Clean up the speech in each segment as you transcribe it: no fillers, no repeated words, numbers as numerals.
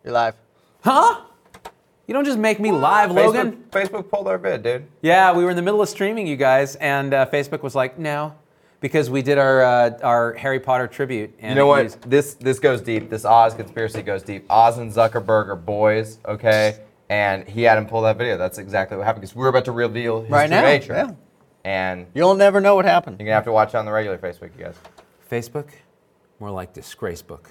You're live. Huh? You don't just make me live, Logan. Facebook pulled our bid, dude. Yeah, we were in the middle of streaming, you guys, and Facebook was like, no, because we did our Harry Potter tribute. And you know what? This goes deep. This Oz conspiracy goes deep. Oz and Zuckerberg are boys, okay? And he had him pull that video. That's exactly what happened because we were about to reveal his Right true now, nature. yeah. And You'll never know what happened. you're gonna have to watch it on the regular Facebook, you guys. Facebook, more like disgrace book.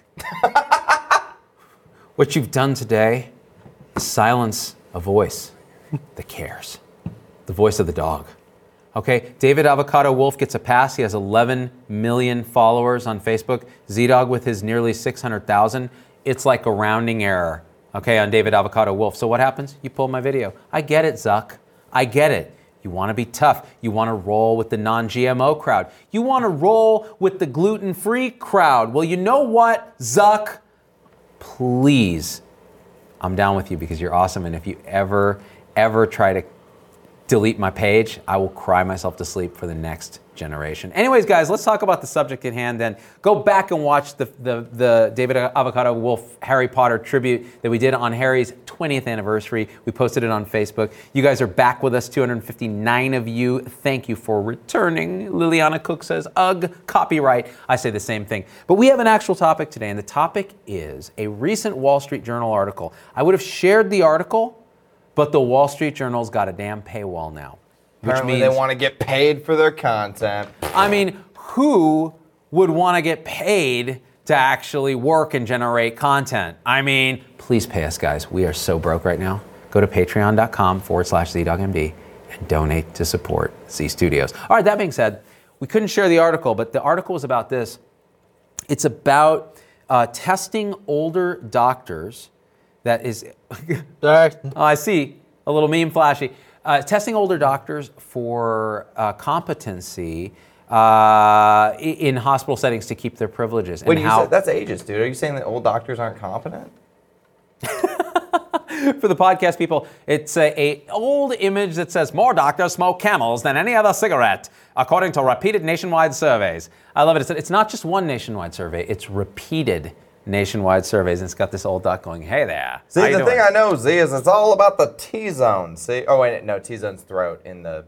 What you've done today is silence a voice that cares. The voice of the dog. Okay, David Avocado Wolf gets a pass. He has 11 million followers on Facebook. Z-Dog with his nearly 600,000. It's like a rounding error, okay, on David Avocado Wolf. So what happens? You pull my video. I get it, Zuck. I get it. You want to be tough. You want to roll with the non-GMO crowd. You want to roll with the gluten-free crowd. Well, you know what, Zuck? Please, I'm down with you because you're awesome. And if you ever try to delete my page, I will cry myself to sleep for the next generation. Anyways, guys, let's talk about the subject at hand then. Go back and watch the David Avocado Wolf Harry Potter tribute that we did on Harry's 20th anniversary. We posted it on Facebook. You guys are back with us, 259 of you. Thank you for returning. Liliana Cook says, ugh, copyright. I say the same thing. But we have an actual topic today, and the topic is a recent Wall Street Journal article. I would have shared the article, but the Wall Street Journal's got a damn paywall now. Apparently they want to get paid for their content. I mean, who would want to get paid to actually work and generate content? I mean, please pay us, guys. We are so broke right now. Go to patreon.com/ZDogMD and donate to support Z Studios. All right, that being said, we couldn't share the article, but the article was about this. It's about testing older doctors. That is, oh, I see, a little meme flashy. Testing older doctors for competency in hospital settings to keep their privileges. Wait, that's ageist, dude. Are you saying that old doctors aren't competent? For the podcast people, it's a old image that says more doctors smoke Camels than any other cigarette, according to repeated nationwide surveys. I love it. It's not just one nationwide survey, it's repeated nationwide surveys, and it's got this old doc going, hey there. See, the thing I know, Z, is it's all about the T-zone. See? Oh, wait, no, T-zone's throat in the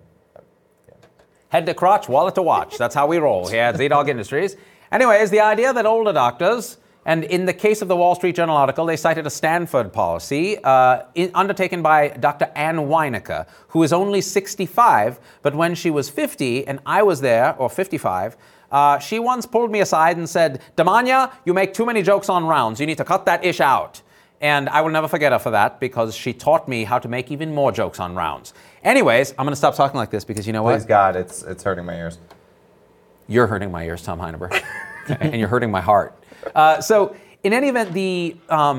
Head to crotch, wallet to watch. That's how we roll here at Z-Dog Industries. Anyways, the idea that older doctors, and in the case of the Wall Street Journal article, they cited a Stanford policy undertaken by Dr. Ann Weinicke, who is only 65, but when she was 50, and I was there, or 55, she once pulled me aside and said, Damania, you make too many jokes on rounds. You need to cut that ish out. And I will never forget her for that because she taught me how to make even more jokes on rounds. Anyways, I'm going to stop talking like this because you know what? Please, God, it's hurting my ears. You're hurting my ears, Tom Heineberg. And you're hurting my heart. So in any event, the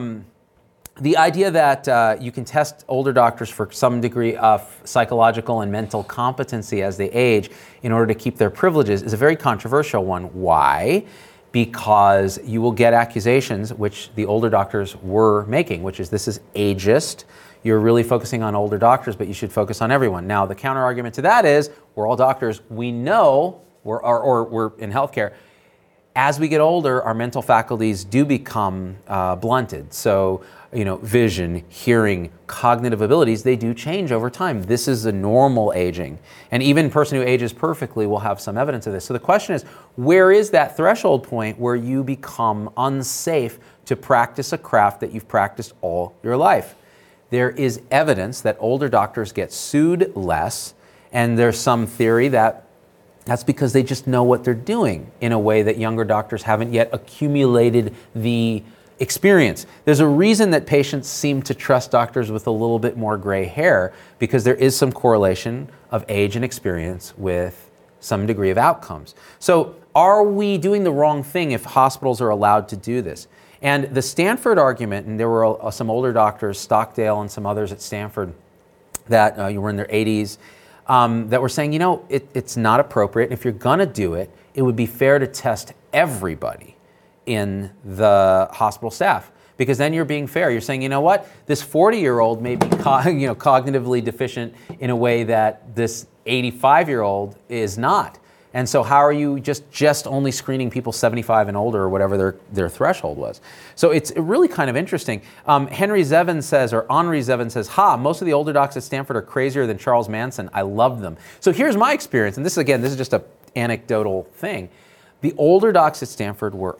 idea that you can test older doctors for some degree of psychological and mental competency as they age in order to keep their privileges is a very controversial one. Why? Because you will get accusations, which the older doctors were making, which is this is ageist. You're really focusing on older doctors, but you should focus on everyone. Now, the counter argument to that is we're all doctors. We know, we're in healthcare. As we get older, our mental faculties do become blunted. So, vision, hearing, cognitive abilities, they do change over time. This is a normal aging. And even a person who ages perfectly will have some evidence of this. So the question is, where is that threshold point where you become unsafe to practice a craft that you've practiced all your life? There is evidence that older doctors get sued less, and there's some theory that that's because they just know what they're doing in a way that younger doctors haven't yet accumulated the experience. There's a reason that patients seem to trust doctors with a little bit more gray hair because there is some correlation of age and experience with some degree of outcomes. So are we doing the wrong thing if hospitals are allowed to do this? And the Stanford argument, and there were some older doctors, Stockdale and some others at Stanford that were in their 80s, that were saying, it's not appropriate. If you're going to do it, it would be fair to test everybody in the hospital staff, because then you're being fair. You're saying, you know what, this 40-year-old may be cognitively deficient in a way that this 85-year-old is not. And so how are you just only screening people 75 and older or whatever their threshold was? So it's really kind of interesting. Henry Zevin says, or Henri Zevin says, most of the older docs at Stanford are crazier than Charles Manson. I love them. So here's my experience, and this is just an anecdotal thing. The older docs at Stanford were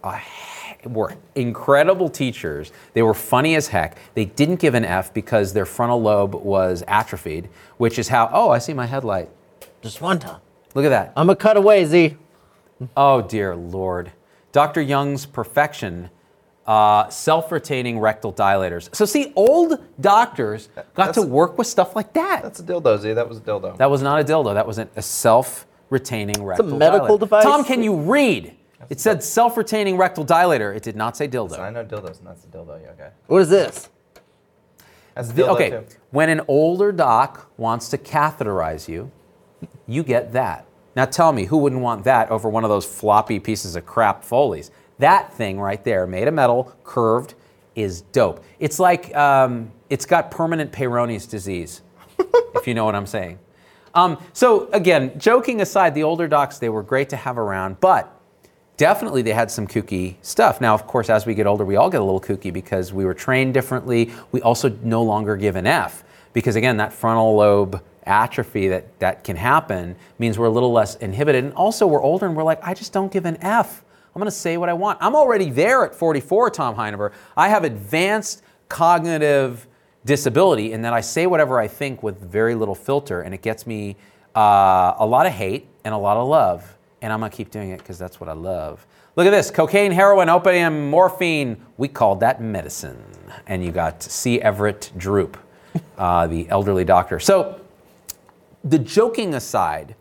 incredible teachers. They were funny as heck. They didn't give an F because their frontal lobe was atrophied, which is how, I see my headlight. Just one time. Look at that. I'm a cutaway, Z. Oh, dear Lord. Dr. Young's perfection, self-retaining rectal dilators. So see, old doctors got to work with stuff like that. That's a dildo, Z. That was a dildo. That was not a dildo. That was a self-retaining rectal dilator. It's a medical device? Tom, can you read? It said self-retaining rectal dilator. It did not say dildo. I know dildos, and that's a dildo. Yeah, okay. What is this? That's a dildo, too. When an older doc wants to catheterize you, you get that. Now tell me, who wouldn't want that over one of those floppy pieces of crap Foleys? That thing right there, made of metal, curved, is dope. It's like, it's got permanent Peyronie's disease, if you know what I'm saying. So again, joking aside, the older docs, they were great to have around, but definitely they had some kooky stuff. Now, of course, as we get older, we all get a little kooky because we were trained differently. We also no longer give an F because, again, that frontal lobe atrophy that can happen means we're a little less inhibited. And also, we're older and we're like, I just don't give an F. I'm going to say what I want. I'm already there at 44, Tom Heineber. I have advanced cognitive disability in that I say whatever I think with very little filter, and it gets me a lot of hate and a lot of love. And I'm going to keep doing it because that's what I love. Look at this. Cocaine, heroin, opium, morphine. We called that medicine. And you got C. Everett Droop, the elderly doctor. So the joking aside,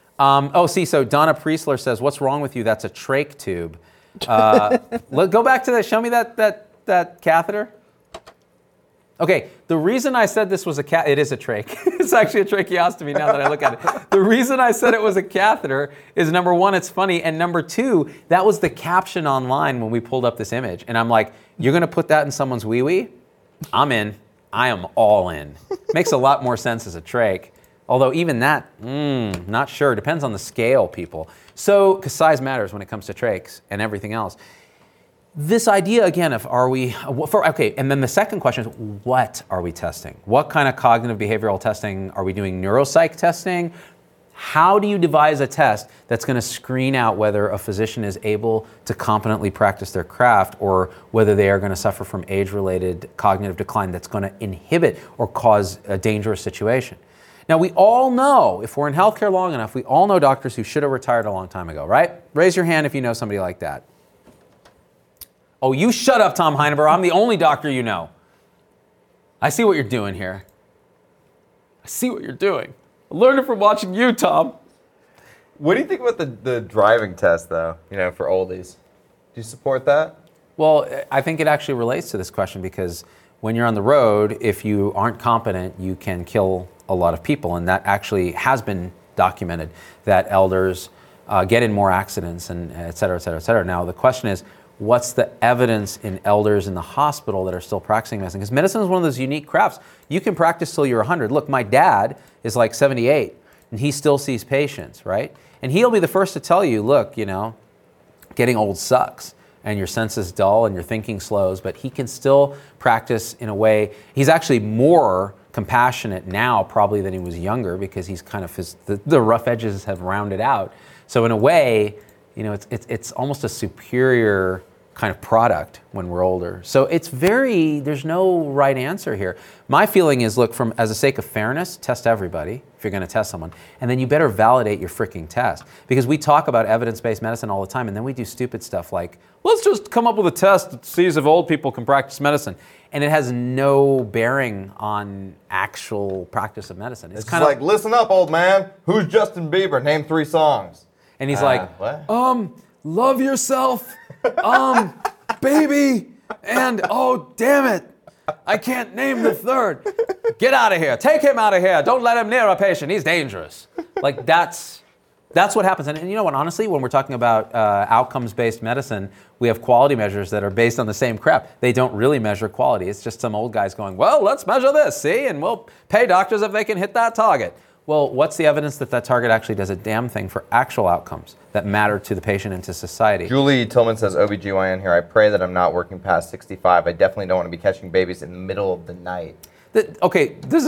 so Donna Priestler says, what's wrong with you? That's a trach tube. Go back to that. Show me that catheter. Okay, the reason I said this was it is a trach. It's actually a tracheostomy now that I look at it. The reason I said it was a catheter is, number one, it's funny, and number two, that was the caption online when we pulled up this image. And I'm like, you're gonna put that in someone's wee-wee? I'm in. I am all in. Makes a lot more sense as a trach. Although even that, not sure. Depends on the scale, people. So, because size matters when it comes to trachs and everything else. This idea, again, of and then the second question is, what are we testing? What kind of cognitive behavioral testing? Are we doing neuropsych testing? How do you devise a test that's going to screen out whether a physician is able to competently practice their craft or whether they are going to suffer from age-related cognitive decline that's going to inhibit or cause a dangerous situation? Now, we all know, if we're in healthcare long enough, we all know doctors who should have retired a long time ago, right? Raise your hand if you know somebody like that. Oh, you shut up, Tom Heineber. I'm the only doctor you know. I see what you're doing here. I see what you're doing. I learned it from watching you, Tom. What do you think about the driving test, though, for oldies? Do you support that? Well, I think it actually relates to this question because when you're on the road, if you aren't competent, you can kill a lot of people. And that actually has been documented, that elders get in more accidents and et cetera, et cetera, et cetera. Now, the question is, what's the evidence in elders in the hospital that are still practicing medicine? Because medicine is one of those unique crafts. You can practice till you're 100. Look, my dad is like 78, and he still sees patients, right? And he'll be the first to tell you, look, getting old sucks, and your senses dull, and your thinking slows, but he can still practice in a way. He's actually more compassionate now probably than he was younger because he's kind of the rough edges have rounded out. So in a way, it's almost a superior kind of product when we're older. So there's no right answer here. My feeling is, look, as a sake of fairness, test everybody if you're going to test someone. And then you better validate your freaking test. Because we talk about evidence-based medicine all the time, and then we do stupid stuff like, let's just come up with a test that sees if old people can practice medicine. And it has no bearing on actual practice of medicine. It's kind of like, listen up, old man. Who's Justin Bieber? Name 3 songs. And he's like, what? Love yourself, baby, and oh, damn it, I can't name the third. Get out of here. Take him out of here. Don't let him near a patient. He's dangerous. Like, that's what happens. And you know what, honestly, when we're talking about outcomes-based medicine, we have quality measures that are based on the same crap. They don't really measure quality. It's just some old guys going, well, let's measure this, see? And we'll pay doctors if they can hit that target. Well, what's the evidence that that target actually does a damn thing for actual outcomes that matter to the patient and to society? Julie Tillman says, OBGYN here, I pray that I'm not working past 65. I definitely don't want to be catching babies in the middle of the night. Okay, this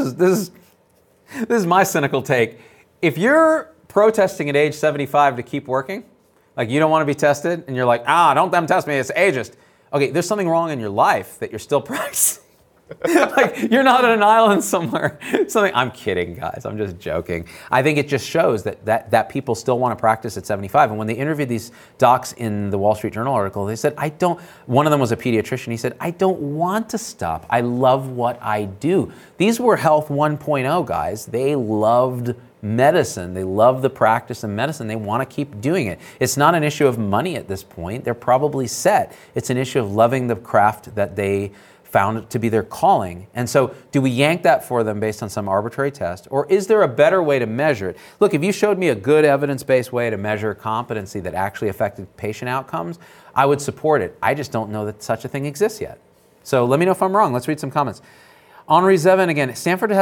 is my cynical take. If you're protesting at age 75 to keep working, like you don't want to be tested, and you're like, don't them test me, it's ageist. Okay, there's something wrong in your life that you're still practicing. Like you're not on an island somewhere. I'm kidding, guys. I'm just joking. I think it just shows that people still want to practice at 75. And when they interviewed these docs in the Wall Street Journal article, they said, one of them was a pediatrician. He said, I don't want to stop. I love what I do. These were Health 1.0 guys. They loved medicine. They love the practice of medicine. They want to keep doing it. It's not an issue of money at this point. They're probably set. It's an issue of loving the craft that they found it to be their calling. And so do we yank that for them based on some arbitrary test? Or is there a better way to measure it? Look, if you showed me a good evidence-based way to measure competency that actually affected patient outcomes, I would support it. I just don't know that such a thing exists yet. So let me know if I'm wrong. Let's read some comments. Henri Zevin again, Stanford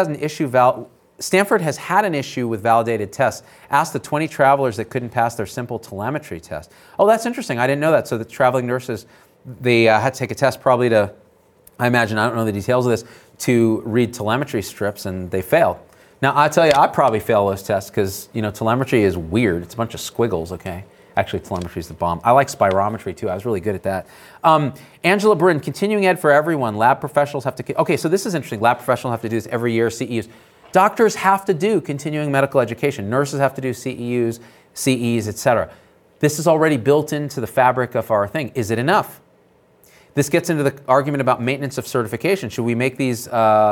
has had an issue with validated tests. Ask the 20 travelers that couldn't pass their simple telemetry test. Oh, that's interesting. I didn't know that. So the traveling nurses, they had to take a test probably to, I imagine, I don't know the details of this, to read telemetry strips, and they failed. Now, I tell you, I probably fail those tests because, telemetry is weird. It's a bunch of squiggles, okay? Actually, telemetry is the bomb. I like spirometry, too. I was really good at that. Angela Brin, continuing ed for everyone. Lab professionals have to... Okay, so this is interesting. Lab professionals have to do this every year, CEUs. Doctors have to do continuing medical education. Nurses have to do CEUs, CEs, etc. This is already built into the fabric of our thing. Is it enough? This gets into the argument about maintenance of certification. Should we make these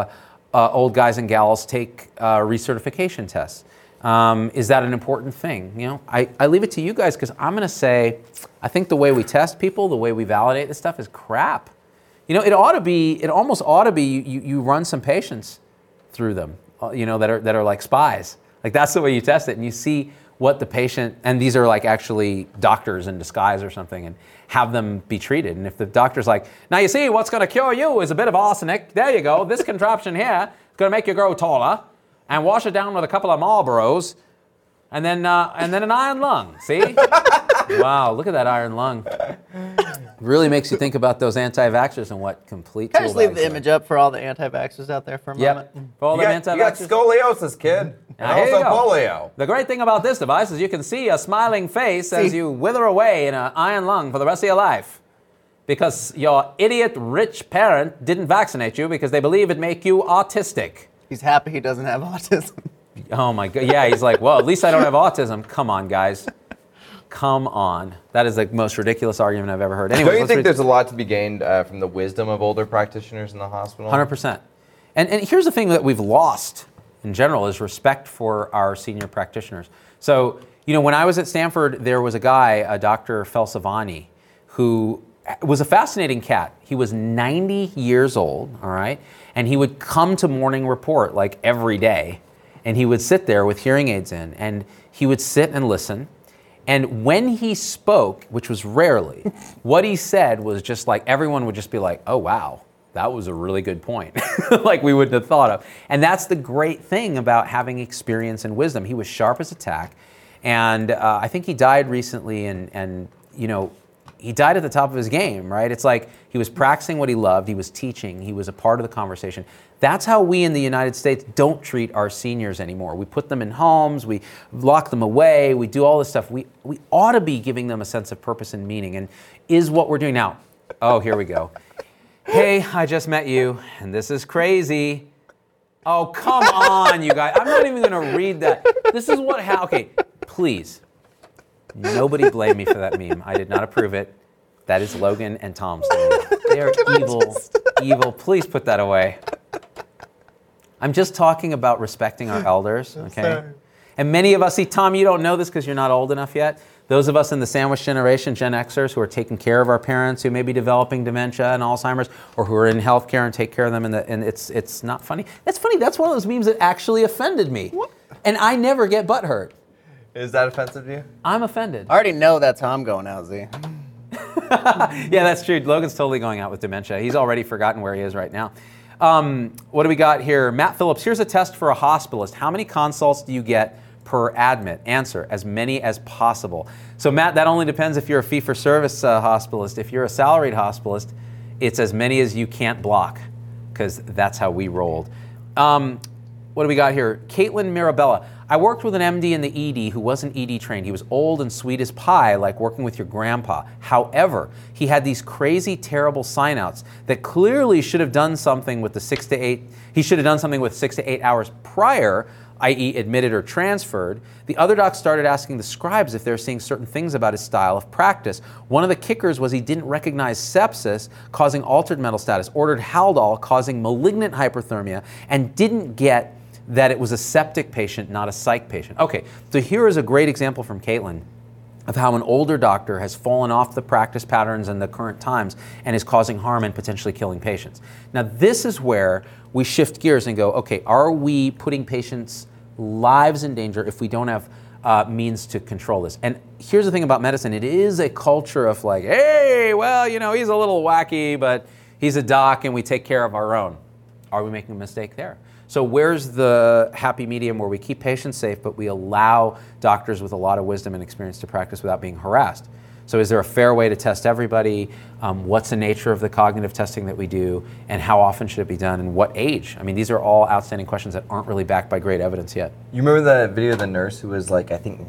old guys and gals take recertification tests? Is that an important thing? I leave it to you guys because I'm going to say I think the way we test people, the way we validate this stuff is crap. It almost ought to be you run some patients through them, that are like spies. Like that's the way you test it, and you see what the patient, and these are like actually doctors in disguise or something, and have them be treated. And if the doctor's like, now you see what's going to cure you is a bit of arsenic. There you go. This contraption here is going to make you grow taller, and wash it down with a couple of Marlboros, and then an iron lung. See? Wow, look at that iron lung. Really makes you think about those anti-vaxxers and what complete. Can I just leave the image up for all the anti-vaxxers out there for a moment? For all You the got anti-vaxxers. scoliosis, kid. And Here you also go. polio. The great thing about this device is you can see a smiling face as you wither away in an iron lung for the rest of your life. Because your idiot rich parent didn't vaccinate you because they believe it'd make you autistic. He's happy he doesn't have autism. Oh my God. Yeah, he's like, well, at least I don't have autism. Come on, guys. Come on. That is the most ridiculous argument I've ever heard. Anyways, Don't you think there's a lot to be gained from the wisdom of older practitioners in the hospital? 100%. And here's the thing that we've lost in general is respect for our senior practitioners. So, when I was at Stanford, there was a guy, Dr. Felsavani, who was a fascinating cat. He was 90 years old, all right? And he would come to morning report like every day. And he would sit there with hearing aids in, and he would sit and listen. And when he spoke, which was rarely, what he said was just like, everyone would just be like, oh, wow, that was a really good point. Like we wouldn't have thought of. And that's the great thing about having experience and wisdom. He was sharp as a tack. And I think he died recently, and he died at the top of his game, right? It's like he was practicing what he loved. He was teaching. He was a part of the conversation. That's how we in the United States don't treat our seniors anymore. We put them in homes. We lock them away. We do all this stuff. We ought to be giving them a sense of purpose and meaning. And is what we're doing now. Oh, here we go. Hey, I just met you, and this is crazy. Oh, come on, you guys. I'm not even going to read that. This is what okay, please. Nobody blame me for that meme. I did not approve it. That is Logan and Tom's doing. They are evil. Please put that away. I'm just talking about respecting our elders, okay? And many of us, see, Tom, you don't know this because you're not old enough yet. Those of us in the sandwich generation, Gen Xers, who are taking care of our parents who may be developing dementia and Alzheimer's, or who are in healthcare and take care of them, and it's not funny. That's funny. That's one of those memes that actually offended me. What? And I never get butthurt. Is that offensive to you? I'm offended. I already know that's how I'm going out, Z. Yeah, that's true. Logan's totally going out with dementia. He's already forgotten where he is right now. What do we got here? Matt Phillips, here's a test for a hospitalist. How many consults do you get per admit? Answer, as many as possible. So Matt, that only depends if you're a fee-for-service hospitalist. If you're a salaried hospitalist, it's as many as you can't block, because that's how we rolled. What do we got here? Caitlin Mirabella. I worked with an MD in the ED who wasn't ED trained. He was old and sweet as pie, like working with your grandpa. However, he had these crazy, terrible sign-outs that clearly should have done something with the 6 to 8. He should have done something with 6 to 8 hours prior, i.e. admitted or transferred. The other docs started asking the scribes if they were seeing certain things about his style of practice. One of the kickers was he didn't recognize sepsis causing altered mental status, ordered Haldol causing malignant hyperthermia, and didn't get that it was a septic patient, not a psych patient. Okay, so here is a great example from Caitlin of how an older doctor has fallen off the practice patterns in the current times and is causing harm and potentially killing patients. Now, this is where we shift gears and go, okay, are we putting patients' lives in danger if we don't have means to control this? And here's the thing about medicine. It is a culture of like, hey, well, you know, he's a little wacky, but he's a doc and we take care of our own. Are we making a mistake there? So where's the happy medium where we keep patients safe, but we allow doctors with a lot of wisdom and experience to practice without being harassed? So is there a fair way to test everybody? What's the nature of the cognitive testing that we do? And how often should it be done? And what age? I mean, these are all outstanding questions that aren't really backed by great evidence yet. You remember the video of the nurse who was like, I think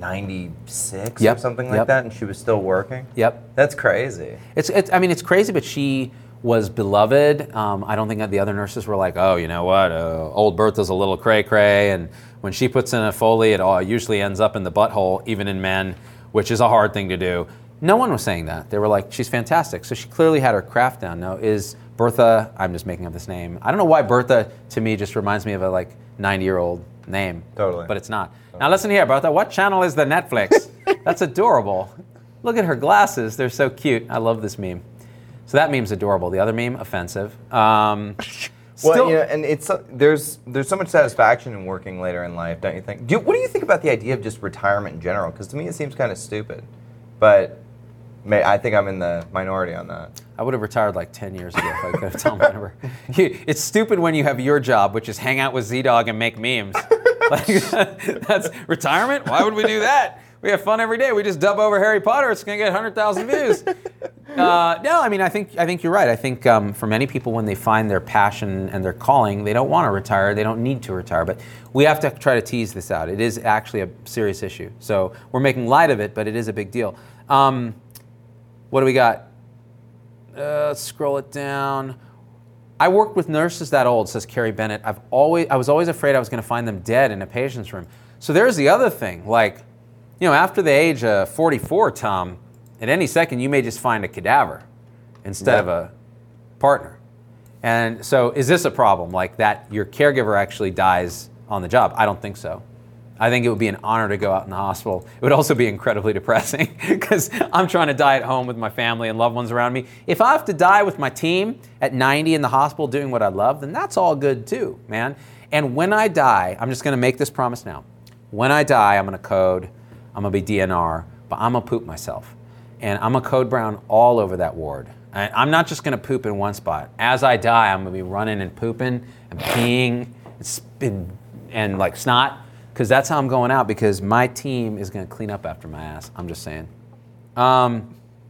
96 or something like that, and she was still working? Yep. That's crazy. It's crazy, but she was beloved. I don't think that the other nurses were like, oh, you know what, old Bertha's a little cray-cray, and when she puts in a Foley, it all usually ends up in the butthole, even in men, which is a hard thing to do. No one was saying that. They were like, she's fantastic. So she clearly had her craft down. Now, is Bertha, I'm just making up this name. I don't know why Bertha, to me, just reminds me of a 90-year-old name. Totally. But it's not. Totally. Now listen here, Bertha, what channel is the Netflix? That's adorable. Look at her glasses. They're so cute. I love this meme. So that meme's adorable. The other meme, offensive. Well, and it's there's so much satisfaction in working later in life, don't you think? What do you think about the idea of just retirement in general? Because to me, it seems kind of stupid. But I think I'm in the minority on that. I would have retired like 10 years ago if I could have told my number. It's stupid when you have your job, which is hang out with Z-Dog and make memes. That's retirement? Why would we do that? We have fun every day. We just dub over Harry Potter. It's going to get 100,000 views. No, I mean, I think you're right. I think for many people, when they find their passion and their calling, they don't want to retire. They don't need to retire. But we have to try to tease this out. It is actually a serious issue. So we're making light of it, but it is a big deal. What do we got? Let's scroll it down. I worked with nurses that old, says Carrie Bennett. I was always afraid I was going to find them dead in a patient's room. So there's the other thing. Like, you know, after the age of 44, Tom, at any second you may just find a cadaver instead of a partner. And so is this a problem, like that your caregiver actually dies on the job? I don't think so. I think it would be an honor to go out in the hospital. It would also be incredibly depressing because I'm trying to die at home with my family and loved ones around me. If I have to die with my team at 90 in the hospital doing what I love, then that's all good too, man. And when I die, I'm just going to make this promise now. When I die, I'm going to code, I'm going to be DNR, but I'm going to poop myself. And I'm going to code brown all over that ward. I'm not just going to poop in one spot. As I die, I'm going to be running and pooping and peeing and like snot, because that's how I'm going out, because my team is going to clean up after my ass. I'm just saying. No.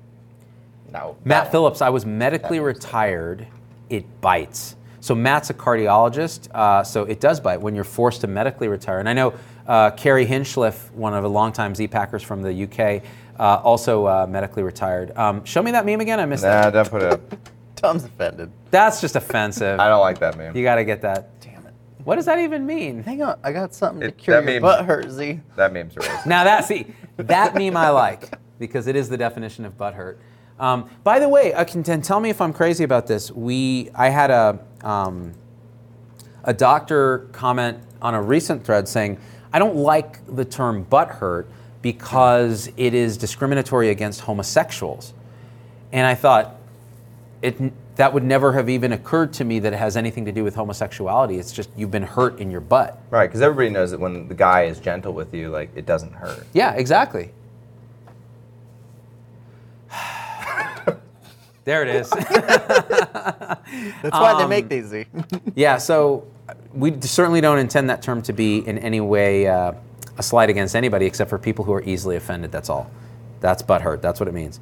Matt Phillips, I was medically retired. It bites. So Matt's a cardiologist, so it does bite when you're forced to medically retire. And I know Carrie Hinchliff, one of the longtime Z-Packers from the UK, also medically retired. Show me that meme again. I missed that. Nah, don't put it up. Tom's offended. That's just offensive. I don't like that meme. You got to get that. Damn it. What does that even mean? Hang on, I got something to cure your butt hurt, Z. That meme's racist. Now that meme I like, because it is the definition of butt hurt. By the way, tell me if I'm crazy about this. I had a doctor comment on a recent thread saying, I don't like the term butt hurt because it is discriminatory against homosexuals. And I thought, that would never have even occurred to me that it has anything to do with homosexuality. It's just you've been hurt in your butt. Right, because everybody knows that when the guy is gentle with you, like, it doesn't hurt. Yeah, exactly. There it is. That's why they make these. Yeah, so we certainly don't intend that term to be in any way a slight against anybody except for people who are easily offended, that's all. That's butthurt, that's what it means.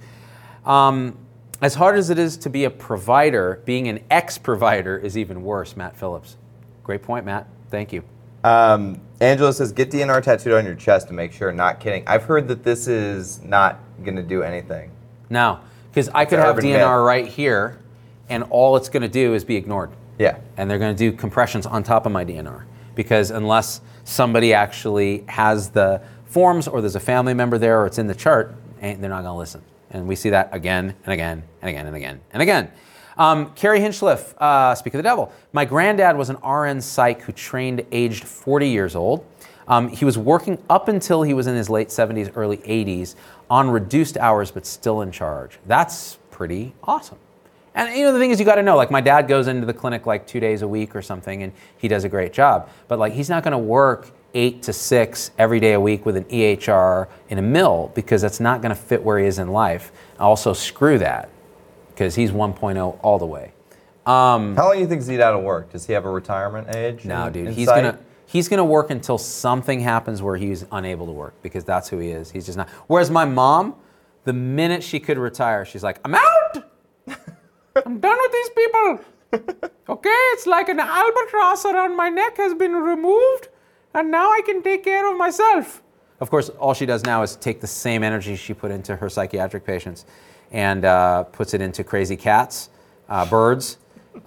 As hard as it is to be a provider, being an ex-provider is even worse, Matt Phillips. Great point, Matt. Thank you. Angela says, get DNR tattooed on your chest to make sure. Not kidding. I've heard that this is not going to do anything. No, because I could have DNR right here, and all it's going to do is be ignored. Yeah. And they're going to do compressions on top of my DNR. Because unless somebody actually has the forms or there's a family member there or it's in the chart, they're not going to listen. And we see that again and again and again and again and again. Carrie Hinchliff, speak of the devil. My granddad was an RN psych who trained aged 40 years old. He was working up until he was in his late 70s, early 80s on reduced hours, but still in charge. That's pretty awesome. And the thing is, you got to know, like my dad goes into the clinic like 2 days a week or something, and he does a great job. But like he's not going to work 8 to 6 every day a week with an EHR in a mill because that's not going to fit where he is in life. Also, screw that because he's 1.0 all the way. How long do you think Z-Dad will work? Does he have a retirement age? No, dude. He's gonna work until something happens where he's unable to work because that's who he is. He's just not. Whereas my mom, the minute she could retire, she's like, I'm out. I'm done with these people. Okay, it's like an albatross around my neck has been removed, and now I can take care of myself. Of course, all she does now is take the same energy she put into her psychiatric patients and puts it into crazy cats, birds.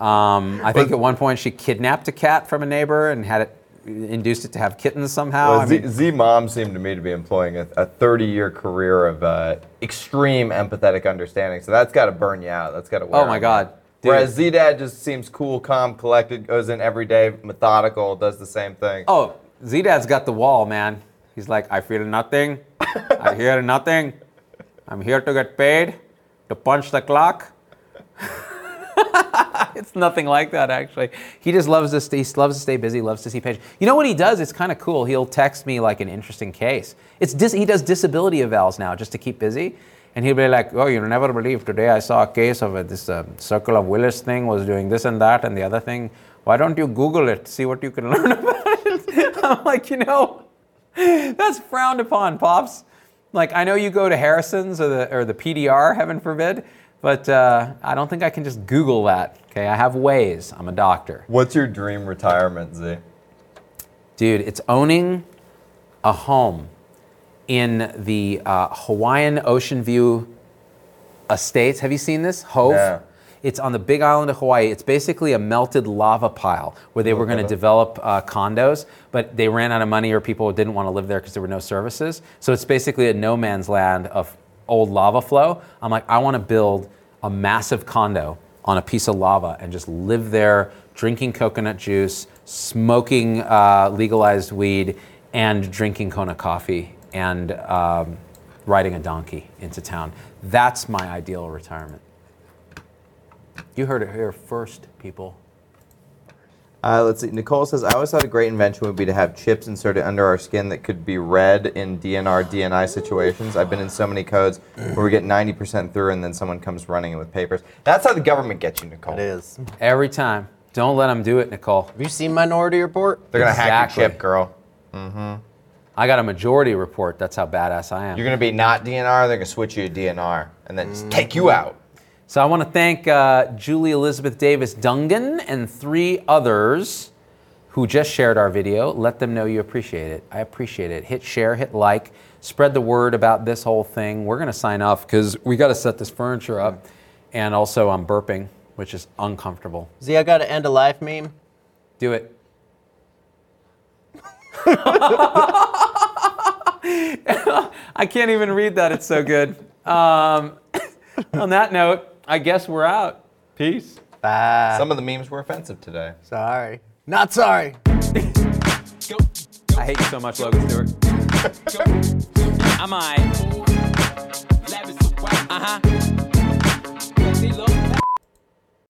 I think at one point she kidnapped a cat from a neighbor and had it induced it to have kittens somehow. Well, Z-Mom seemed to me to be employing a 30-year career of extreme empathetic understanding, so that's got to burn you out. That's got to wear. Oh my God. Dude. Whereas Z-Dad just seems cool, calm, collected, goes in every day, methodical, does the same thing. Oh, Z-Dad's got the wall, man. He's like, I feel nothing. I hear nothing. I'm here to get paid, to punch the clock. It's nothing like that, actually. He just loves to stay busy, loves to see patients. You know what he does? It's kind of cool. He'll text me like an interesting case. He does disability evals now just to keep busy. And he'll be like, oh, you'll never believe. Today I saw a case of this Circle of Willis thing was doing this and that and the other thing. Why don't you Google it, see what you can learn about it? I'm like, that's frowned upon, Pops. Like, I know you go to Harrison's or the PDR, heaven forbid, but I don't think I can just Google that. Okay, I have ways. I'm a doctor. What's your dream retirement, Z? Dude, it's owning a home in the Hawaiian Ocean View Estates. Have you seen this? Hove? Yeah. It's on the big island of Hawaii. It's basically a melted lava pile where they were going to develop condos, but they ran out of money or people didn't want to live there because there were no services. So it's basically a no man's land of old lava flow. I'm like, I want to build a massive condo on a piece of lava and just live there, drinking coconut juice, smoking legalized weed, and drinking Kona coffee, and riding a donkey into town. That's my ideal retirement. You heard it here first, people. Let's see. Nicole says, I always thought a great invention would be to have chips inserted under our skin that could be read in DNR, DNI situations. I've been in so many codes where we get 90% through and then someone comes running in with papers. That's how the government gets you, Nicole. It is. Every time. Don't let them do it, Nicole. Have you seen Minority Report? They're going to hack your chip, girl. Mm-hmm. I got a majority report. That's how badass I am. You're going to be not DNR, they're going to switch you to DNR and then just take you out. So I want to thank Julie Elizabeth Davis Dungan and 3 others who just shared our video. Let them know you appreciate it. I appreciate it. Hit share, hit like, spread the word about this whole thing. We're going to sign off because we got to set this furniture up. And also I'm burping, which is uncomfortable. Z, I got an end of life meme. Do it. I can't even read that. It's so good. On that note, I guess we're out. Peace. Bye. Some of the memes were offensive today. Sorry. Not sorry. I hate you so much, Logan Stewart. I'm alright. Uh-huh.